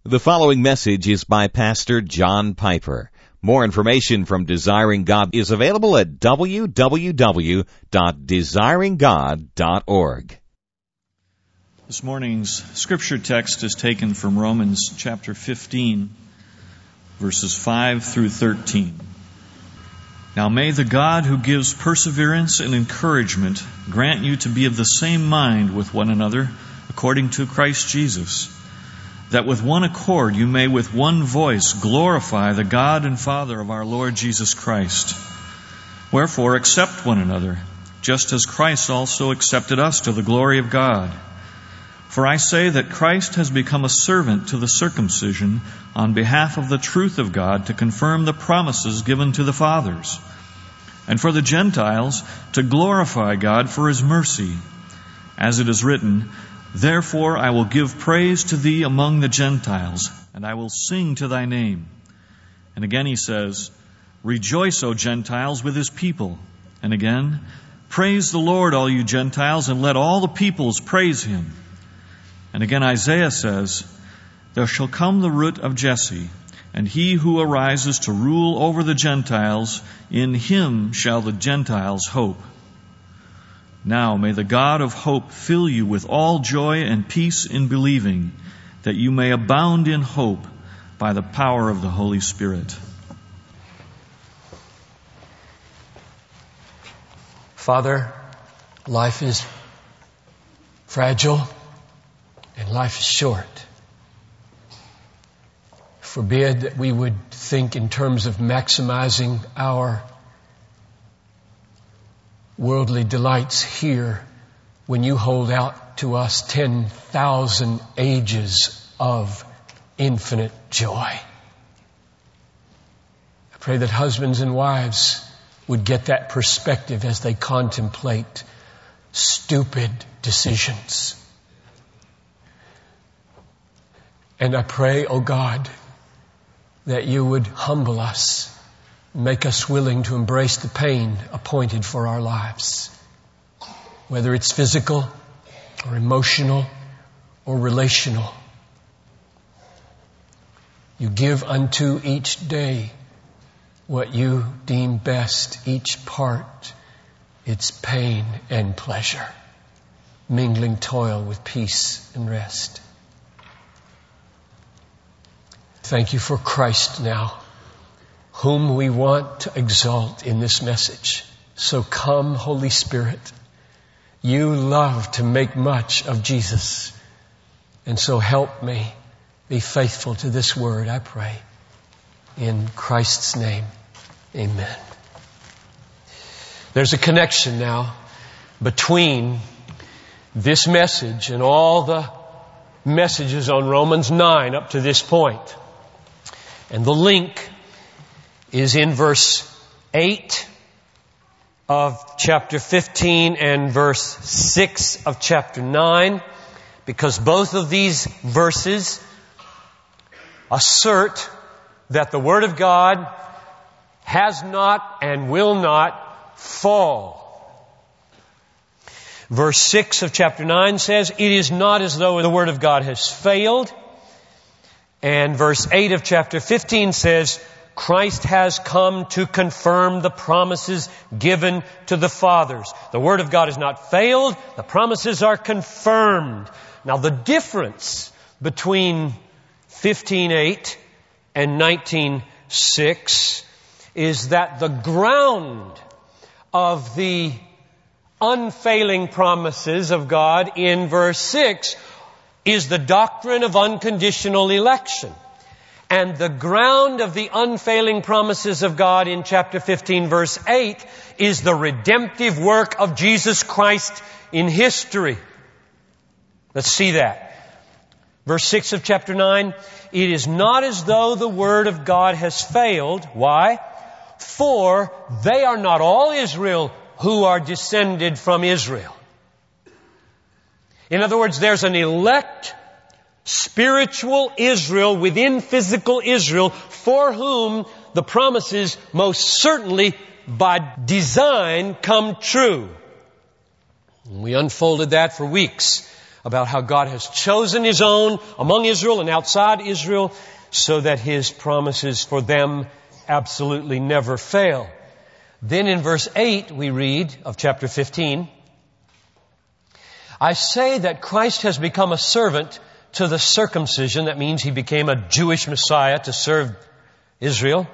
The following message is by Pastor John Piper. More information from Desiring God is available at www.desiringgod.org. This morning's scripture text is taken from Romans chapter 15, verses 5 through 13. Now may the God who gives perseverance and encouragement grant you to be of the same mind with one another according to Christ Jesus, that with one accord you may with one voice glorify the God and Father of our Lord Jesus Christ. Wherefore accept one another, just as Christ also accepted us to the glory of God. For I say that Christ has become a servant to the circumcision on behalf of the truth of God to confirm the promises given to the fathers, and for the Gentiles to glorify God for His mercy. As it is written, Therefore I will give praise to thee among the Gentiles, and I will sing to thy name. And again he says, Rejoice, O Gentiles, with His people. And again, Praise the Lord, all you Gentiles, and let all the peoples praise Him. And again Isaiah says, There shall come the root of Jesse, and he who arises to rule over the Gentiles, in him shall the Gentiles hope. Now may the God of hope fill you with all joy and peace in believing, that you may abound in hope by the power of the Holy Spirit. Father, life is fragile and life is short. Forbid that we would think in terms of maximizing our worldly delights here when you hold out to us 10,000 ages of infinite joy. I pray that husbands and wives would get that perspective as they contemplate stupid decisions. And I pray, O God, that you would humble us, make us willing to embrace the pain appointed for our lives, whether it's physical or emotional or relational. You give unto each day what you deem best, each part, its pain and pleasure, mingling toil with peace and rest. Thank you for Christ now, whom we want to exalt in this message. So come, Holy Spirit. You love to make much of Jesus. And so help me be faithful to this word, I pray. In Christ's name, amen. There's a connection now between this message and all the messages on Romans 9 up to this point. And the link is in verse 8 of chapter 15 and verse 6 of chapter 9, because both of these verses assert that the Word of God has not and will not fall. Verse 6 of chapter 9 says, It is not as though the Word of God has failed. And verse 8 of chapter 15 says, Christ has come to confirm the promises given to the fathers. The Word of God has not failed. The promises are confirmed. Now the difference between 15:8 and 19:6 is that the ground of the unfailing promises of God in verse 6 is the doctrine of unconditional election. And the ground of the unfailing promises of God in chapter 15 verse 8 is the redemptive work of Jesus Christ in history. Let's see that. Verse 6 of chapter 9, It is not as though the Word of God has failed. Why? For they are not all Israel who are descended from Israel. In other words, there's an elect spiritual Israel within physical Israel for whom the promises most certainly by design come true. We unfolded that for weeks about how God has chosen His own among Israel and outside Israel so that His promises for them absolutely never fail. Then in verse 8 we read of chapter 15, I say that Christ has become a servant to the circumcision. That means He became a Jewish Messiah to serve Israel.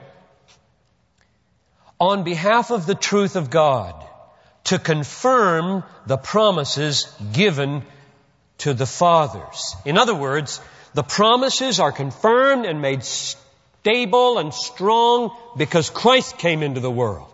On behalf of the truth of God, to confirm the promises given to the fathers. In other words, the promises are confirmed and made stable and strong because Christ came into the world.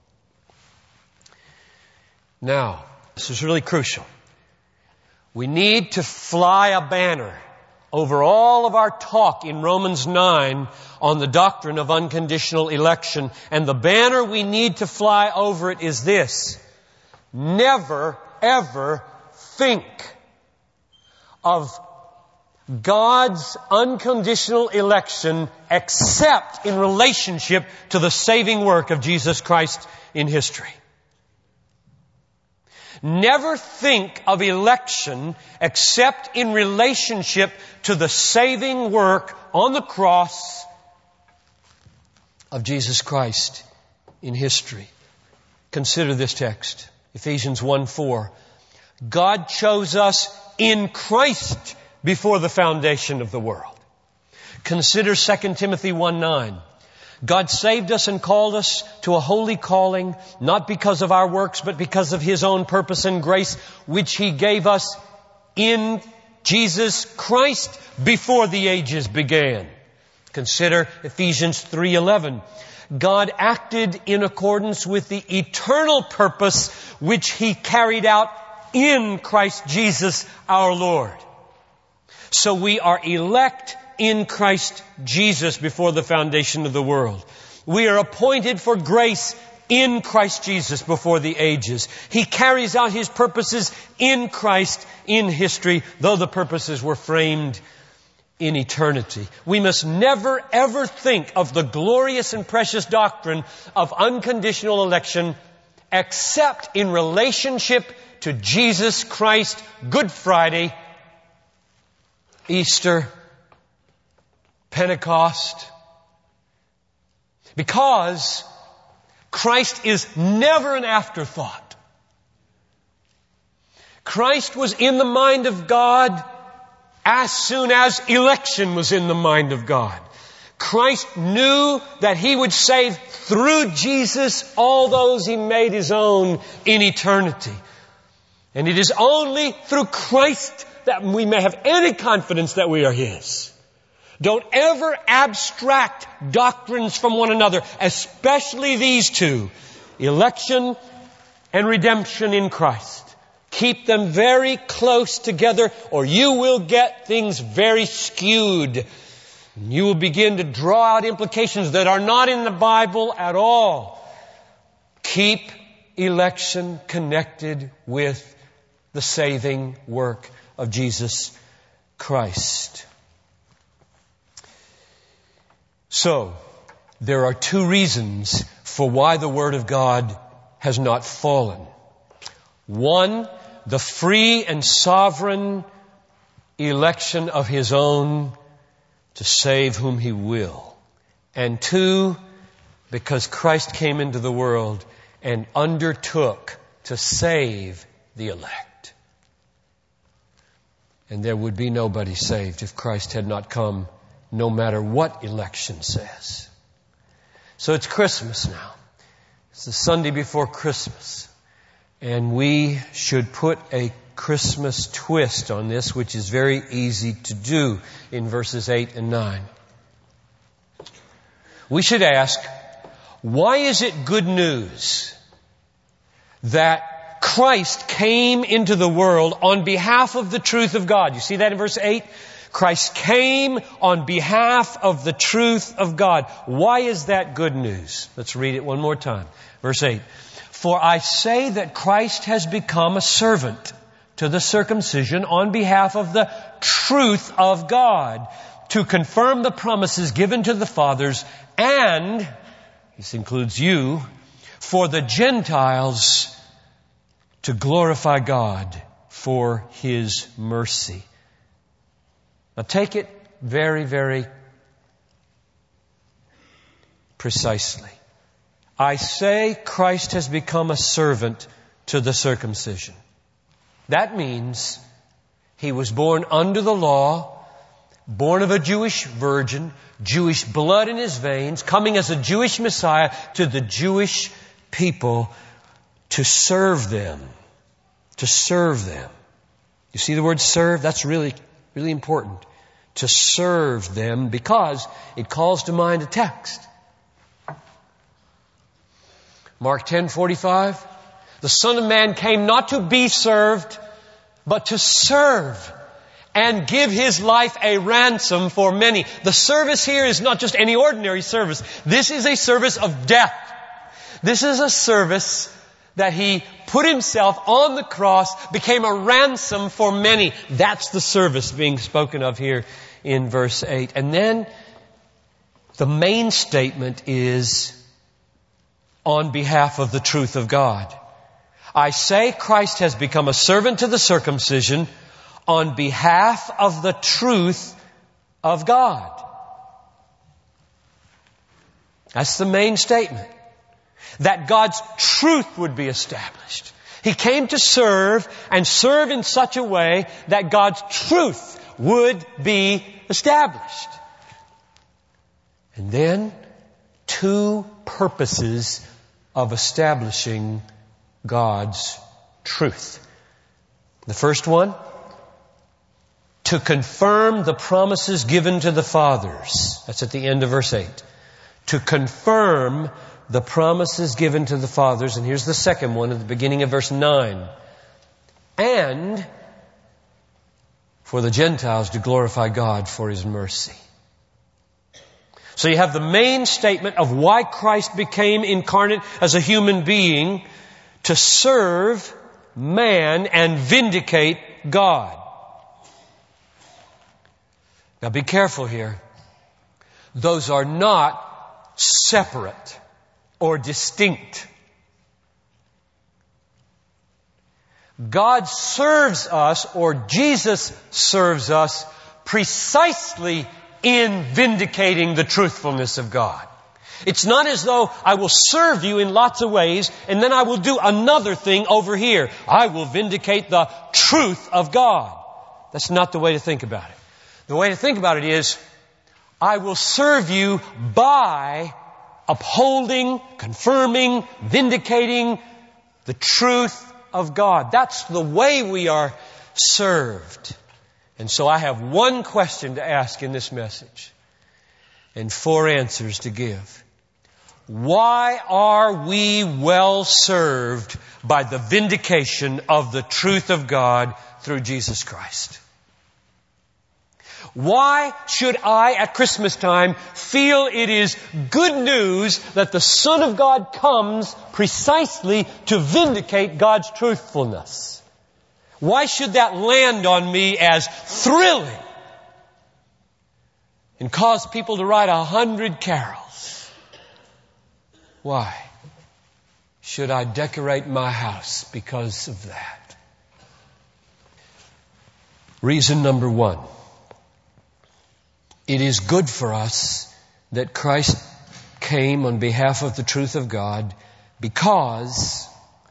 Now, this is really crucial. We need to fly a banner over all of our talk in Romans 9 on the doctrine of unconditional election. And the banner we need to fly over it is this: never, ever think of God's unconditional election except in relationship to the saving work of Jesus Christ in history. Never think of election except in relationship to the saving work on the cross of Jesus Christ in history. Consider this text, Ephesians 1:4. God chose us in Christ before the foundation of the world. Consider 2 Timothy 1:9. God saved us and called us to a holy calling, not because of our works, but because of His own purpose and grace, which He gave us in Jesus Christ before the ages began. Consider Ephesians 3:11. God acted in accordance with the eternal purpose which He carried out in Christ Jesus our Lord. So we are elect in Christ Jesus before the foundation of the world. We are appointed for grace in Christ Jesus before the ages. He carries out His purposes in Christ in history, though the purposes were framed in eternity. We must never ever think of the glorious and precious doctrine of unconditional election except in relationship to Jesus Christ, Good Friday, Easter, Pentecost. Because Christ is never an afterthought. Christ was in the mind of God as soon as election was in the mind of God. Christ knew that He would save through Jesus all those He made His own in eternity. And it is only through Christ that we may have any confidence that we are His. Don't ever abstract doctrines from one another, especially these two, election and redemption in Christ. Keep them very close together or you will get things very skewed. You will begin to draw out implications that are not in the Bible at all. Keep election connected with the saving work of Jesus Christ. So, there are two reasons for why the Word of God has not fallen. One, the free and sovereign election of His own to save whom He will. And two, because Christ came into the world and undertook to save the elect. And there would be nobody saved if Christ had not come, no matter what election says. So it's Christmas now. It's the Sunday before Christmas. And we should put a Christmas twist on this, which is very easy to do in verses 8 and 9. We should ask, why is it good news that Christ came into the world on behalf of the truth of God? You see that in verse 8? Christ came on behalf of the truth of God. Why is that good news? Let's read it one more time. Verse 8. For I say that Christ has become a servant to the circumcision on behalf of the truth of God, to confirm the promises given to the fathers, and, this includes you, for the Gentiles to glorify God for His mercy. Now take it very, very precisely. I say Christ has become a servant to the circumcision. That means He was born under the law, born of a Jewish virgin, Jewish blood in His veins, coming as a Jewish Messiah to the Jewish people to serve them. To serve them. You see the word serve? That's really, really important. To serve them, because it calls to mind a text. Mark 10:45. The Son of Man came not to be served, but to serve and give His life a ransom for many. The service here is not just any ordinary service. This is a service of death. This is a service that He put Himself on the cross, became a ransom for many. That's the service being spoken of here in verse 8. And then the main statement is on behalf of the truth of God. I say Christ has become a servant to the circumcision on behalf of the truth of God. That's the main statement. That God's truth would be established. He came to serve, and serve in such a way that God's truth would be established. And then, two purposes of establishing God's truth. The first one, to confirm the promises given to the fathers. That's at the end of verse 8. To confirm the promises given to the fathers. And here's the second one at the beginning of verse 9. And for the Gentiles to glorify God for His mercy. So you have the main statement of why Christ became incarnate as a human being, to serve man and vindicate God. Now be careful here. Those are not separate or distinct. God serves us, or Jesus serves us, precisely in vindicating the truthfulness of God. It's not as though I will serve you in lots of ways and then I will do another thing over here. I will vindicate the truth of God. That's not the way to think about it. The way to think about it is, I will serve you by upholding, confirming, vindicating the truth of God. That's the way we are served. And so I have one question to ask in this message and 4 answers to give. Why are we well served by the vindication of the truth of God through Jesus Christ? Why should I at Christmas time feel it is good news that the Son of God comes precisely to vindicate God's truthfulness? Why should that land on me as thrilling and cause people to write 100 carols? Why should I decorate my house because of that? Reason number 1. It is good for us that Christ came on behalf of the truth of God, because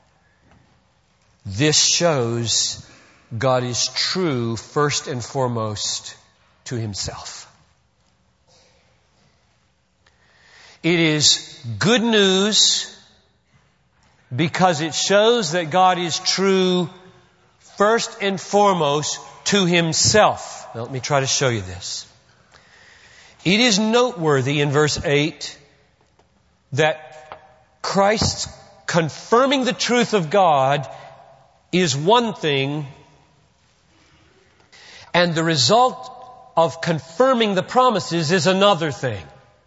this shows God is true first and foremost to Himself. It is good news because it shows that God is true first and foremost to Himself. Now let me try to show you this. It is noteworthy in verse 8 that Christ's confirming the truth of God is one thing, and the result of confirming the promises is another thing.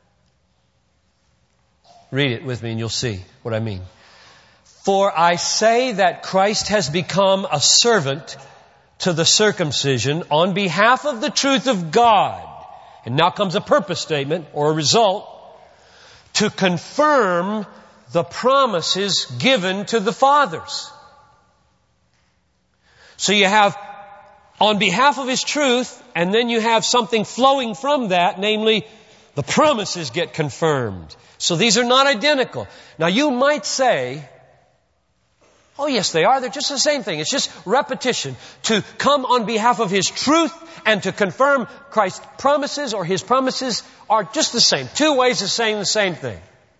Read it with me and you'll see what I mean. For I say that Christ has become a servant to the circumcision on behalf of the truth of God. And now comes a purpose statement, or a result, to confirm the promises given to the fathers. So you have on behalf of His truth, and then you have something flowing from that, namely the promises get confirmed. So these are not identical. Now you might say, oh yes they are, they're just the same thing. It's just repetition. To come on behalf of His truth and to confirm Christ's promises or His promises are just the same. Two ways of saying the same thing.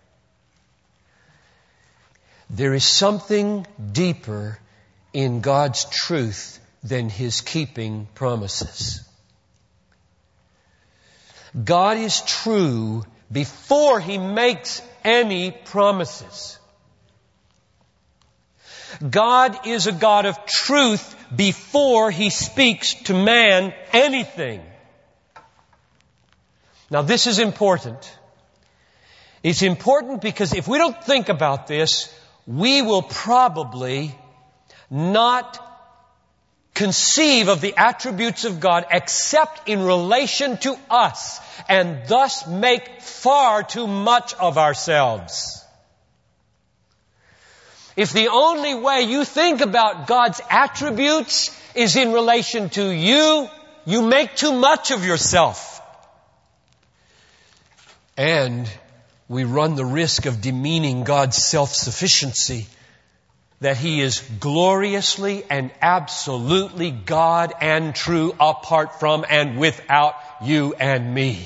There is something deeper in God's truth than His keeping promises. God is true before He makes any promises. God is a God of truth before He speaks to man anything. Now this is important. It's important because if we don't think about this, we will probably not conceive of the attributes of God except in relation to us, and thus make far too much of ourselves. If the only way you think about God's attributes is in relation to you, you make too much of yourself. And we run the risk of demeaning God's self-sufficiency, that He is gloriously and absolutely God and true apart from and without you and me.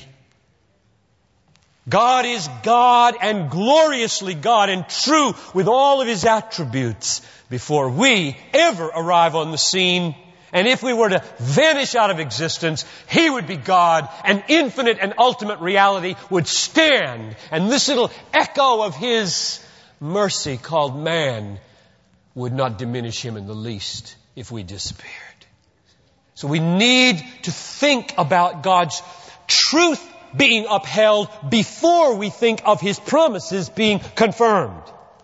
God is God and gloriously God and true with all of His attributes before we ever arrive on the scene. And if we were to vanish out of existence, He would be God, and infinite and ultimate reality would stand. And this little echo of His mercy called man would not diminish Him in the least if we disappeared. So we need to think about God's truth being upheld before we think of His promises being confirmed.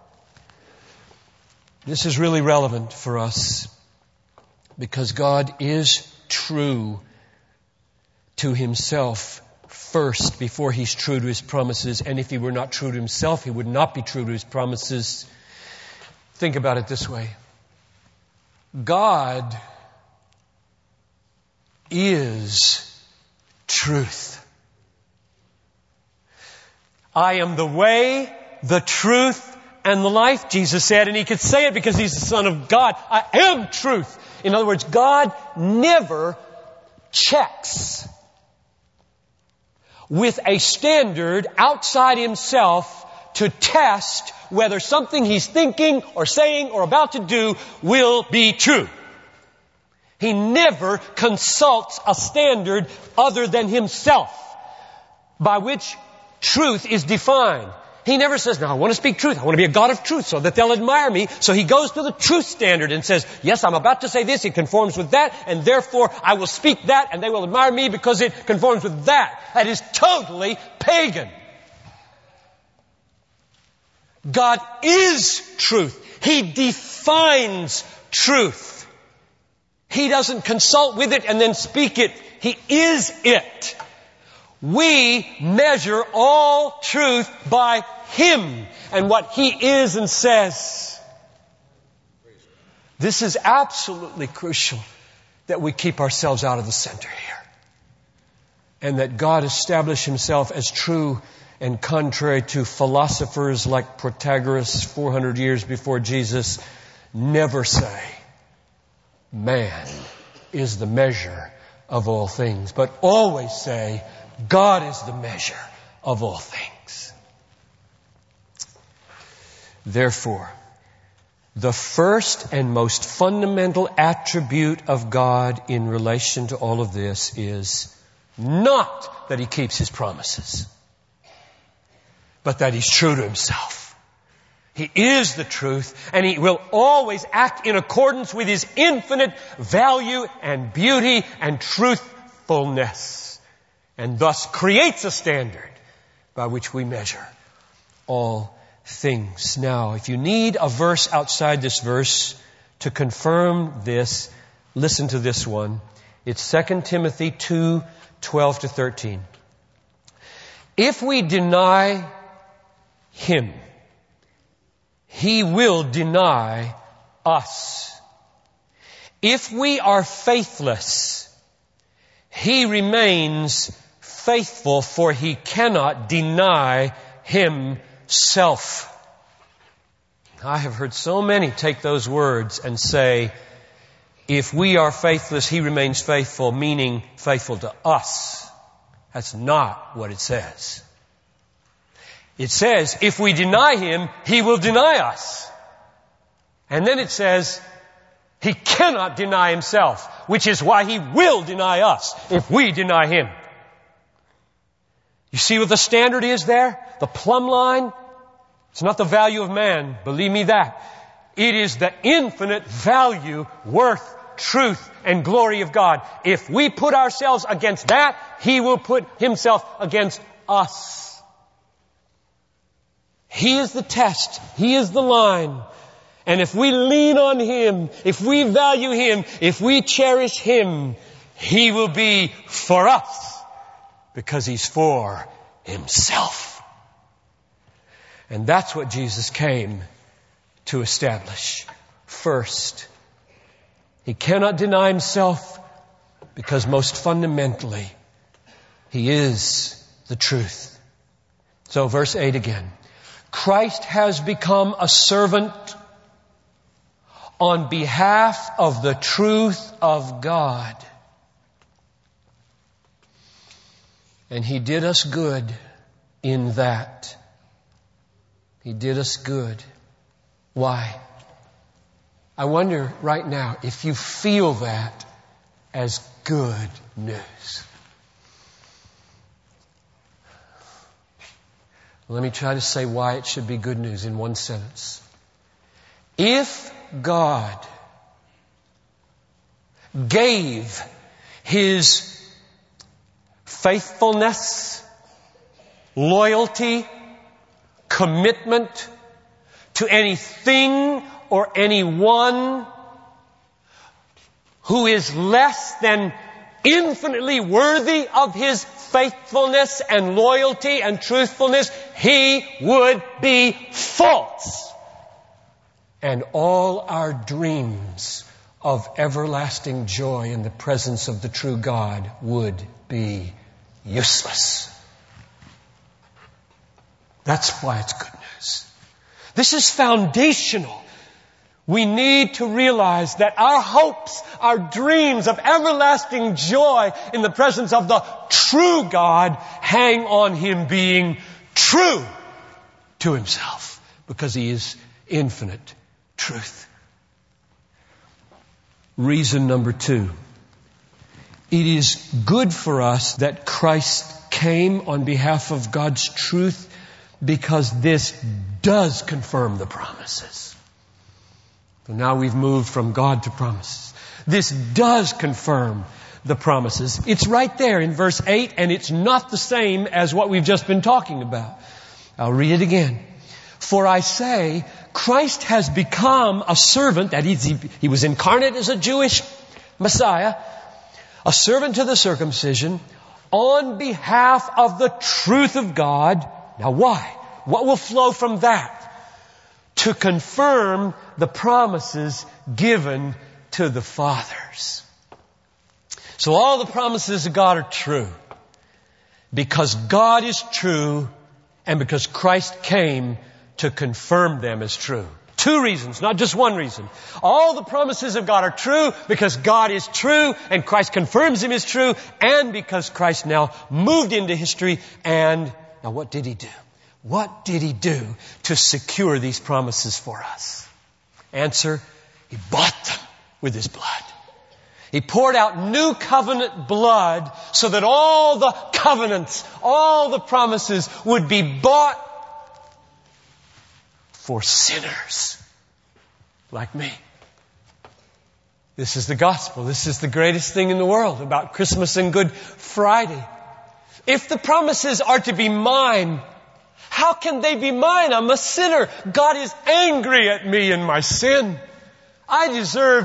This is really relevant for us because God is true to Himself first before He's true to His promises. And if He were not true to Himself, He would not be true to His promises. Think about it this way. God is truth. I am the way, the truth, and the life, Jesus said, and He could say it because He's the Son of God. I am truth. In other words, God never checks with a standard outside Himself to test whether something He's thinking or saying or about to do will be true. He never consults a standard other than Himself by which truth is defined. He never says, now I want to speak truth. I want to be a God of truth so that they'll admire me. So He goes to the truth standard and says, yes, I'm about to say this. It conforms with that. And therefore I will speak that and they will admire me because it conforms with that. That is totally pagan. God is truth. He defines truth. He doesn't consult with it and then speak it. He is it. We measure all truth by Him and what He is and says. This is absolutely crucial that we keep ourselves out of the center here. And that God establish Himself as true and contrary to philosophers like Protagoras 400 years before Jesus. Never say, man is the measure of all things, but always say, God is the measure of all things. Therefore, the first and most fundamental attribute of God in relation to all of this is not that He keeps His promises, but that He's true to Himself. He is the truth, and He will always act in accordance with His infinite value and beauty and truthfulness, and thus creates a standard by which we measure all things. Now, if you need a verse outside this verse to confirm this, listen to this one. It's 2 Timothy 2:12-13. If we deny Him, He will deny us. If we are faithless, He remains faithful, for He cannot deny Himself. I have heard so many take those words and say, if we are faithless, He remains faithful, meaning faithful to us. That's not what it says. It says, if we deny Him, He will deny us. And then it says, He cannot deny Himself, which is why He will deny us if we deny Him. You see what the standard is there? The plumb line? It's not the value of man, believe me that. It is the infinite value, worth, truth, and glory of God. If we put ourselves against that, He will put Himself against us. He is the test. He is the line. And if we lean on Him, if we value Him, if we cherish Him, He will be for us because He's for Himself. And that's what Jesus came to establish. First, He cannot deny Himself because most fundamentally, He is the truth. So verse 8 again. Christ has become a servant on behalf of the truth of God. And He did us good in that. He did us good. Why? I wonder right now if you feel that as good news. Let me try to say why it should be good news in one sentence. If God gave His faithfulness, loyalty, commitment to anything or anyone who is less than infinitely worthy of His faithfulness and loyalty and truthfulness, He would be false. And all our dreams of everlasting joy in the presence of the true God would be useless. That's why it's good news. This is foundational. We need to realize that our hopes, our dreams of everlasting joy in the presence of the true God hang on Him being true to Himself because He is infinite truth. Reason number 2. It is good for us that Christ came on behalf of God's truth because this does confirm the promises. So now we've moved from God to promises. This does confirm the promises. It's right there in verse 8, and it's not the same as what we've just been talking about. I'll read it again. For I say, Christ has become a servant, that is, He was incarnate as a Jewish Messiah, a servant to the circumcision, on behalf of the truth of God. Now why? What will flow from that? To confirm the promises given to the fathers. So all the promises of God are true. Because God is true and because Christ came to confirm them as true. 2 reasons, not just one reason. All the promises of God are true because God is true and Christ confirms Him as true, and because Christ now moved into history. And now what did He do? What did He do to secure these promises for us? Answer, He bought them with His blood. He poured out new covenant blood so that all the covenants, all the promises would be bought for sinners like me. This is the gospel. This is the greatest thing in the world about Christmas and Good Friday. If the promises are to be mine, how can they be mine? I'm a sinner. God is angry at me in my sin. I deserve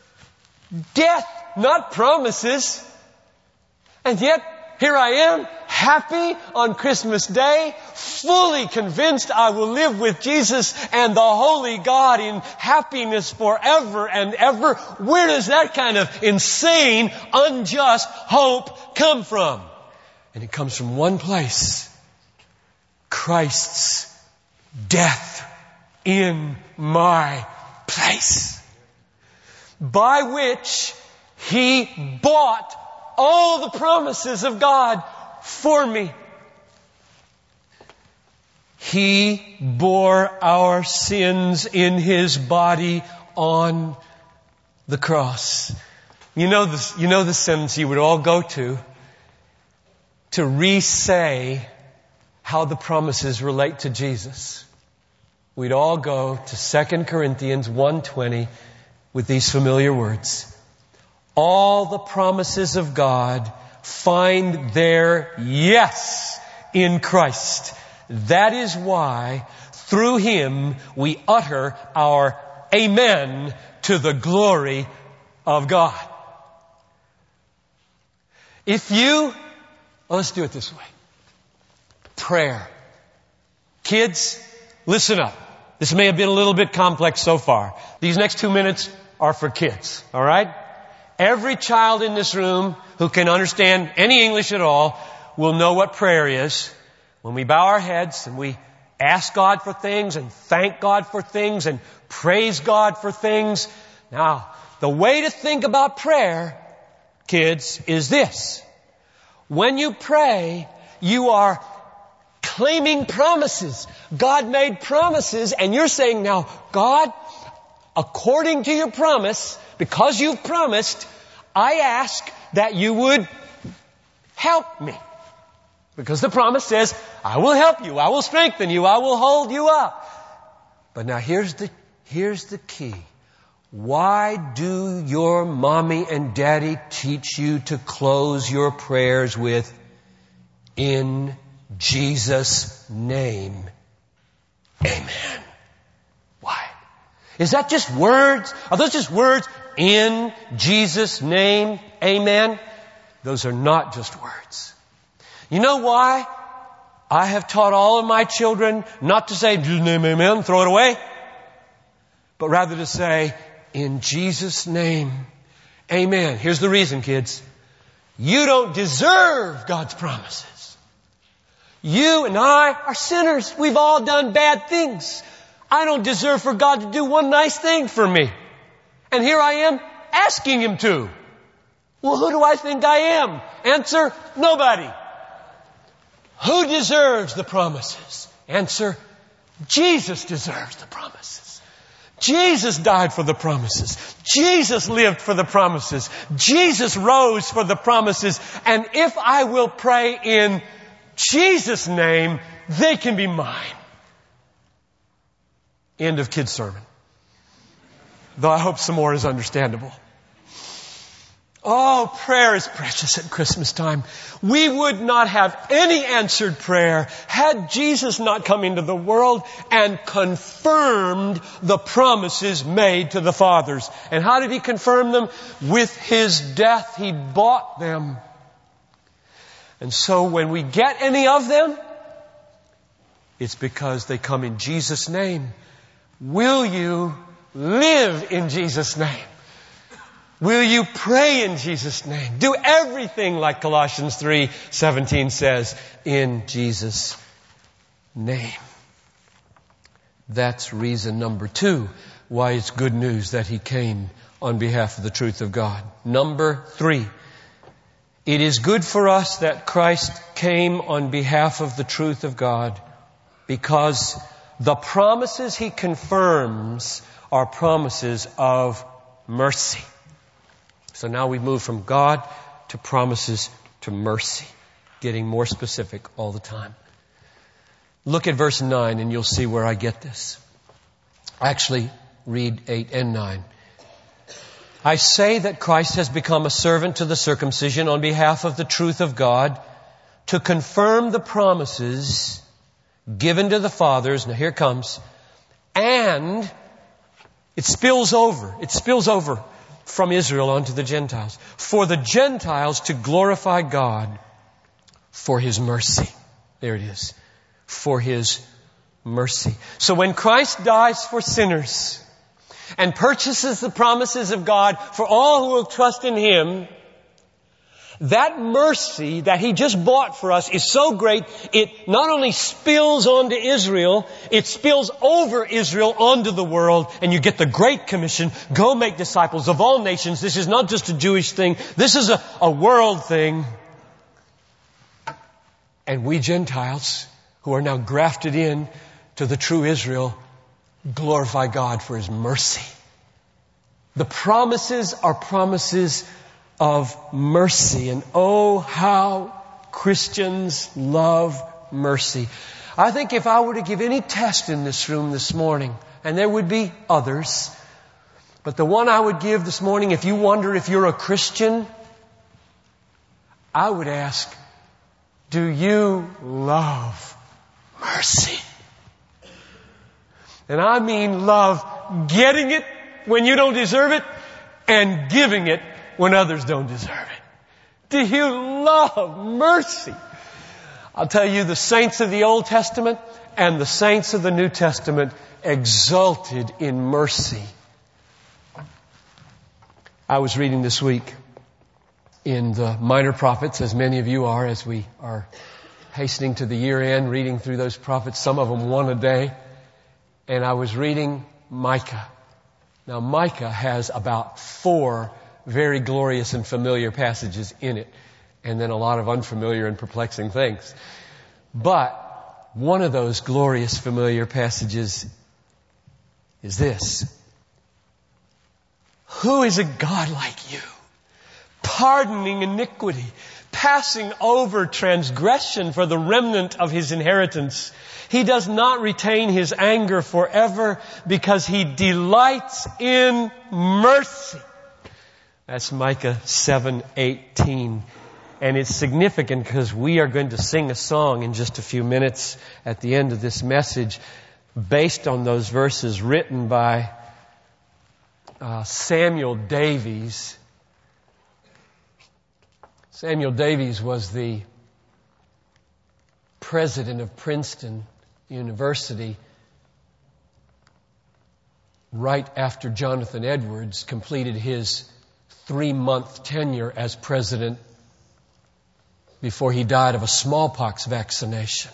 death, not promises. And yet, here I am, happy on Christmas Day, fully convinced I will live with Jesus and the Holy God in happiness forever and ever. Where does that kind of insane, unjust hope come from? And it comes from one place: Christ's death in my place, by which He bought all the promises of God for me. He bore our sins in His body on the cross. You know the sentence you would all go to re-say how the promises relate to Jesus. We'd all go to 2 Corinthians 1:20 with these familiar words. All the promises of God find their yes in Christ. That is why through Him we utter our amen to the glory of God. Let's do it this way. Prayer. Kids, listen up. This may have been a little bit complex so far. These next 2 minutes are for kids, all right? Every child in this room who can understand any English at all will know what prayer is. When we bow our heads and we ask God for things and thank God for things and praise God for things. Now, the way to think about prayer, kids, is this. When you pray, you are claiming promises. God made promises, and you're saying, now, God, according to your promise, because you've promised, I ask that you would help me. Because the promise says, I will help you, I will strengthen you, I will hold you up. But now here's the key. Why do your mommy and daddy teach you to close your prayers with, in Jesus' name, amen? Why? Is that just words? Are those just words? In Jesus' name, amen? Those are not just words. You know why I have taught all of my children not to say, amen, throw it away, but rather to say, in Jesus' name, amen. Here's the reason, kids. You don't deserve God's promises. You and I are sinners. We've all done bad things. I don't deserve for God to do one nice thing for me. And here I am asking Him to. Well, who do I think I am? Answer, nobody. Who deserves the promises? Answer, Jesus deserves the promises. Jesus died for the promises. Jesus lived for the promises. Jesus rose for the promises. And if I will pray in Jesus' name, they can be mine. End of kids' sermon. Though I hope some more is understandable. Oh, prayer is precious at Christmas time. We would not have any answered prayer had Jesus not come into the world and confirmed the promises made to the fathers. And how did He confirm them? With His death, He bought them. And so when we get any of them, it's because they come in Jesus' name. Will you live in Jesus' name? Will you pray in Jesus' name? Do everything like Colossians 3:17 says, in Jesus' name. That's reason number 2 why it's good news that He came on behalf of the truth of God. Number 3, it is good for us that Christ came on behalf of the truth of God because the promises He confirms are promises of mercy. So now we move from God to promises to mercy, getting more specific all the time. Look at verse 9 and you'll see where I get this. Actually, read 8 and 9. I say that Christ has become a servant to the circumcision on behalf of the truth of God to confirm the promises given to the fathers. Now here it comes. And it spills over. It spills over from Israel onto the Gentiles. For the Gentiles to glorify God for His mercy. There it is. For His mercy. So when Christ dies for sinners and purchases the promises of God for all who will trust in Him, that mercy that He just bought for us is so great, it not only spills onto Israel, it spills over Israel onto the world, and you get the Great Commission, go make disciples of all nations. This is not just a Jewish thing, this is a world thing. And we Gentiles, who are now grafted in to the true Israel, glorify God for His mercy. The promises are promises of mercy. And oh, how Christians love mercy. I think if I were to give any test in this room this morning, and there would be others, but the one I would give this morning, if you wonder if you're a Christian, I would ask, do you love mercy? And I mean love getting it when you don't deserve it and giving it when others don't deserve it. Do you love mercy? I'll tell you, the saints of the Old Testament and the saints of the New Testament exulted in mercy. I was reading this week in the Minor Prophets, as many of you are, as we are hastening to the year end, reading through those prophets, some of them one a day. And I was reading Micah. Now Micah has about 4 very glorious and familiar passages in it, and then a lot of unfamiliar and perplexing things. But one of those glorious familiar passages is this. Who is a God like you, pardoning iniquity, passing over transgression for the remnant of His inheritance? He does not retain His anger forever because He delights in mercy. That's Micah 7:18. And it's significant because we are going to sing a song in just a few minutes at the end of this message based on those verses written by Samuel Davies. Samuel Davies was the president of Princeton University right after Jonathan Edwards completed his 3-month tenure as president before he died of a smallpox vaccination,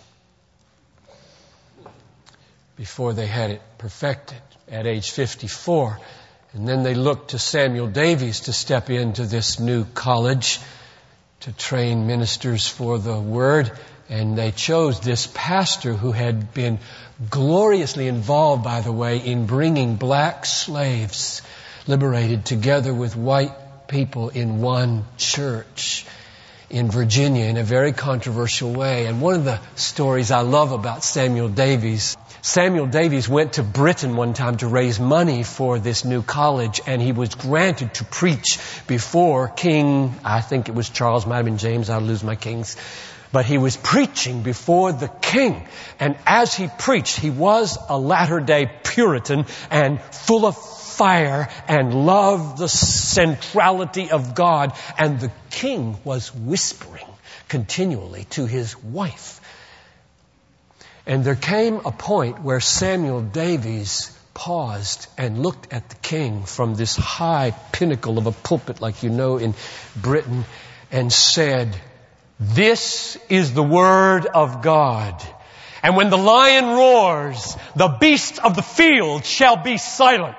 before they had it perfected at age 54. And then they looked to Samuel Davies to step into this new college to train ministers for the Word. And they chose this pastor who had been gloriously involved, by the way, in bringing black slaves liberated together with white people in one church in Virginia in a very controversial way. And one of the stories I love about Samuel Davies went to Britain one time to raise money for this new college, and he was granted to preach before King, I think it was Charles, might have been James, I'll lose my kings. But he was preaching before the king. And as he preached, he was a latter-day Puritan and full of fire and loved the centrality of God. And the king was whispering continually to his wife. And there came a point where Samuel Davies paused and looked at the king from this high pinnacle of a pulpit like you know in Britain and said, "This is the word of God. And when the lion roars, the beasts of the field shall be silent."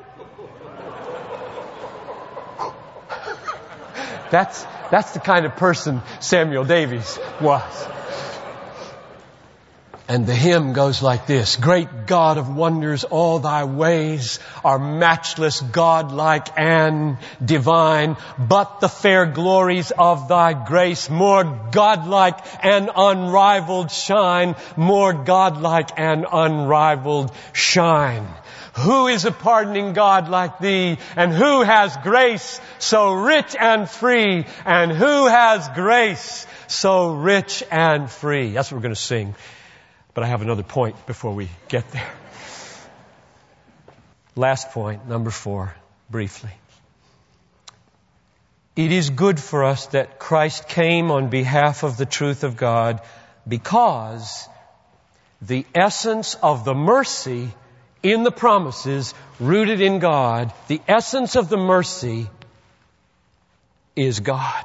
That's the kind of person Samuel Davies was. And the hymn goes like this. Great God of wonders, all thy ways are matchless, godlike and divine. But the fair glories of thy grace more godlike and unrivaled shine. More godlike and unrivaled shine. Who is a pardoning God like thee? And who has grace so rich and free? And who has grace so rich and free? That's what we're going to sing. But I have another point before we get there. Last point, number 4, briefly. It is good for us that Christ came on behalf of the truth of God, because the essence of the mercy in the promises rooted in God, the essence of the mercy is God,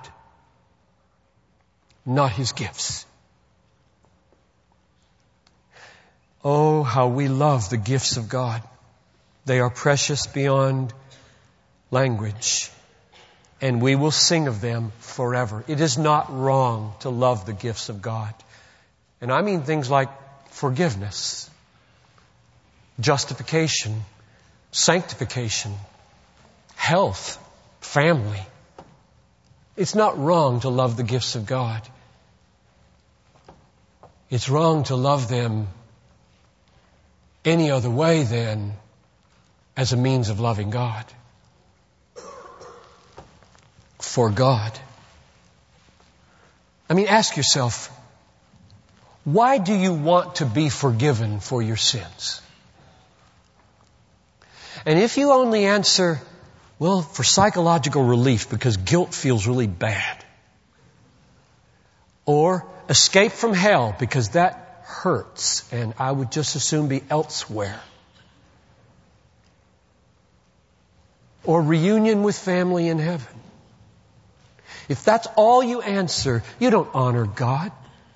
not His gifts. Oh, how we love the gifts of God. They are precious beyond language, and we will sing of them forever. It is not wrong to love the gifts of God. And I mean things like forgiveness, justification, sanctification, health, family. It's not wrong to love the gifts of God. It's wrong to love them any other way than as a means of loving God. For God. I mean, ask yourself, why do you want to be forgiven for your sins? And if you only answer, well, for psychological relief because guilt feels really bad, or escape from hell because that hurts and I would just as soon be elsewhere, or reunion with family in heaven, if that's all you answer, you don't honor God.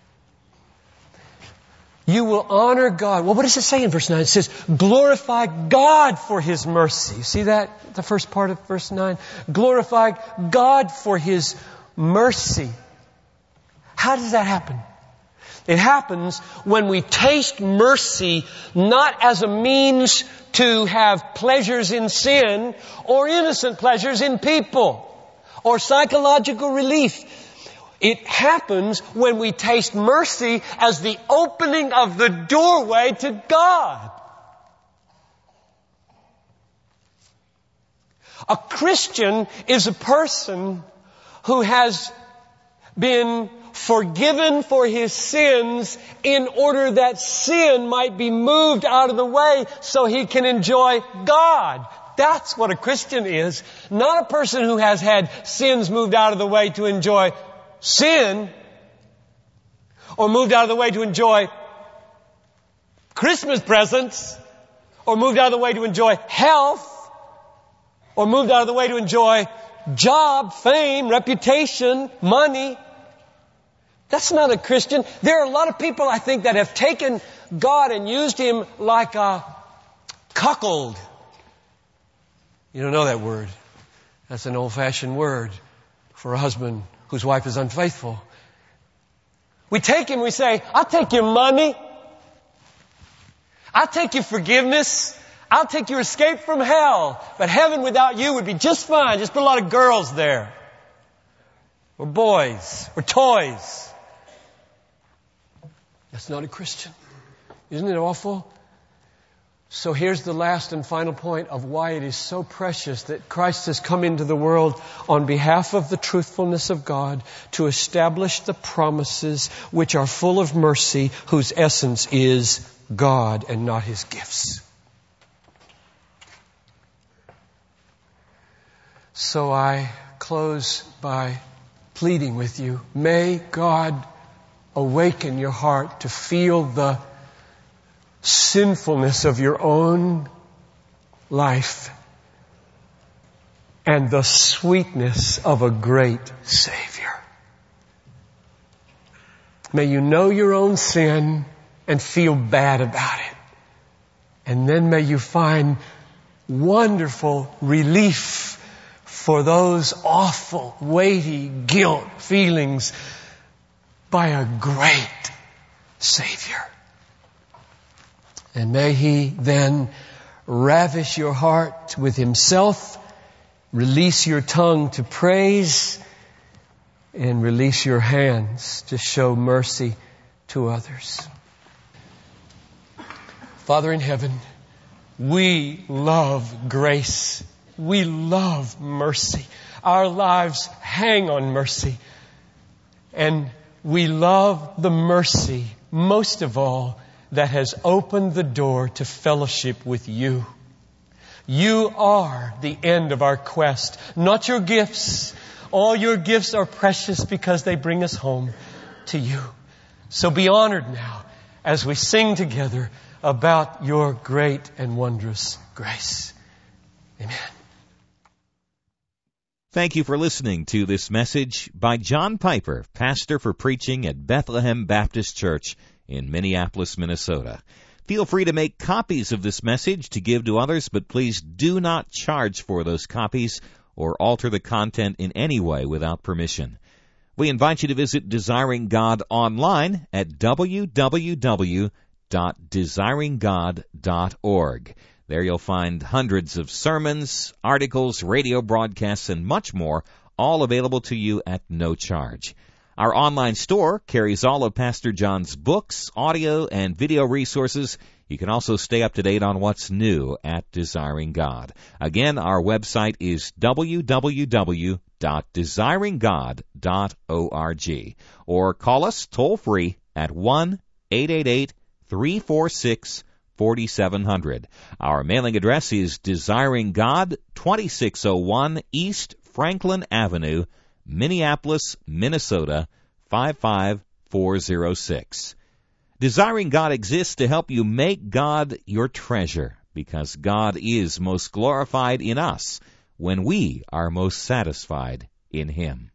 You will honor God. Well, what does it say in verse 9? It says, glorify God for His mercy. You see that? The first part of verse 9. Glorify God for His mercy. How does that happen? It happens when we taste mercy not as a means to have pleasures in sin or innocent pleasures in people or psychological relief. It happens when we taste mercy as the opening of the doorway to God. A Christian is a person who has been forgiven for his sins in order that sin might be moved out of the way so he can enjoy God. That's what a Christian is. Not a person who has had sins moved out of the way to enjoy sin, or moved out of the way to enjoy Christmas presents, or moved out of the way to enjoy health, or moved out of the way to enjoy job, fame, reputation, money. That's not a Christian. There are a lot of people, I think, that have taken God and used Him like a cuckold. You don't know that word. That's an old-fashioned word for a husband whose wife is unfaithful. We take him, we say, I'll take your money. I'll take your forgiveness. I'll take your escape from hell. But heaven without you would be just fine. Just put a lot of girls there. Or boys. Or toys. That's not a Christian. Isn't it awful? So here's the last and final point of why it is so precious that Christ has come into the world on behalf of the truthfulness of God to establish the promises which are full of mercy, whose essence is God and not His gifts. So I close by pleading with you, may God awaken your heart to feel the sinfulness of your own life and the sweetness of a great Savior. May you know your own sin and feel bad about it. And then may you find wonderful relief for those awful, weighty guilt feelings by a great Savior. And may He then ravish your heart with Himself, release your tongue to praise, and release your hands to show mercy to others. Father in heaven, we love grace. We love mercy. Our lives hang on mercy. And we love the mercy, most of all, that has opened the door to fellowship with You. You are the end of our quest. Not your gifts, All your gifts are precious because they bring us home to you. So be honored now as we sing together about your great and wondrous grace. Amen. Thank you for listening to this message by John Piper, pastor for preaching at Bethlehem Baptist Church in Minneapolis, Minnesota. Feel free to make copies of this message to give to others, but please do not charge for those copies or alter the content in any way without permission. We invite you to visit Desiring God online at www.desiringgod.org. There you'll find hundreds of sermons, articles, radio broadcasts, and much more, all available to you at no charge. Our online store carries all of Pastor John's books, audio, and video resources. You can also stay up to date on what's new at Desiring God. Again, our website is www.desiringgod.org. Or call us toll-free at 1-888-346-4700. Our mailing address is Desiring God, 2601 East Franklin Avenue, Minneapolis, Minnesota, 55406. Desiring God exists to help you make God your treasure, because God is most glorified in us when we are most satisfied in Him.